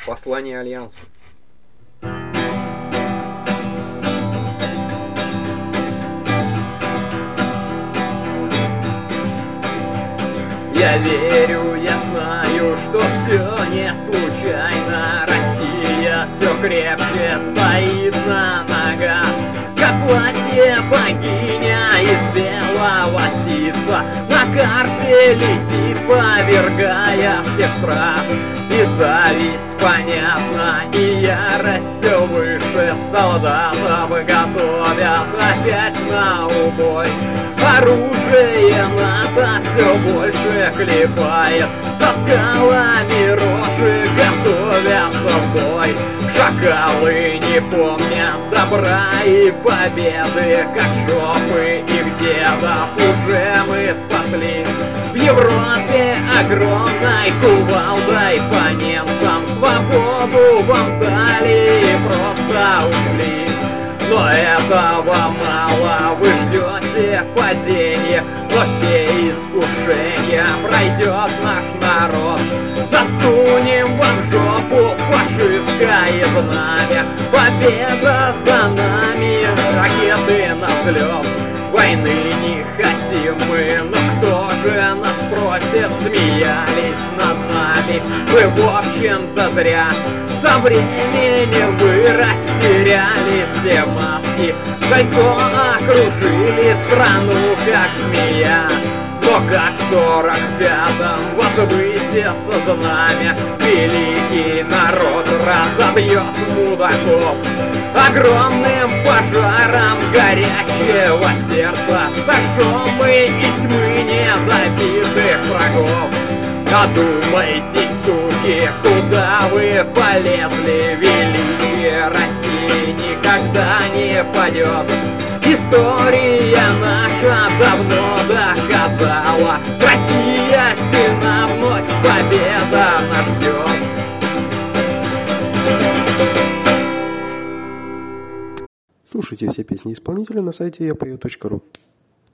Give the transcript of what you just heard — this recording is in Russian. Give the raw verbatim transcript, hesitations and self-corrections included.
Послание Альянсу. Я верю, я знаю, что все не случайно. Россия все крепче стоит на ногах. Как платье богиня из белого ситца на карте летит, повергая всех в страх. И зависть понятна, и ярость все выше. Солдатов готовят опять на убой. Оружие НАТО все больше клепает, со скалами рожи готовятся в бой. Шакалы не помнят добра и победы, как жопы их дедов уже мы спасли. В Европе огромной кувалдой по немцам свободу вам дали и просто ушли. Но этого мало, вы ждете падения, но все искушения пройдет наш народ. Засунем вам в жопу фашистское знамя, победа за нами, ракеты на взлет. Войны не хотим мы, но кто же нас просит? Смеялись над нами, вы в общем-то зря. Со временем вы растеряли все маски, кольцо окружили страну, как змея. Но как в сорок пятом возвысится знамя, великий народ разобьет мудаков. Огромным пожаром горящего сердца сожжем мы из тьмы недобитых врагов. Одумайтесь, суки, куда вы полезли? Величие России никогда не падет. История наша давно доказала, Россия сильна, вновь победа нас ждет. Слушайте все песни исполнителя на сайте я пою точка ру.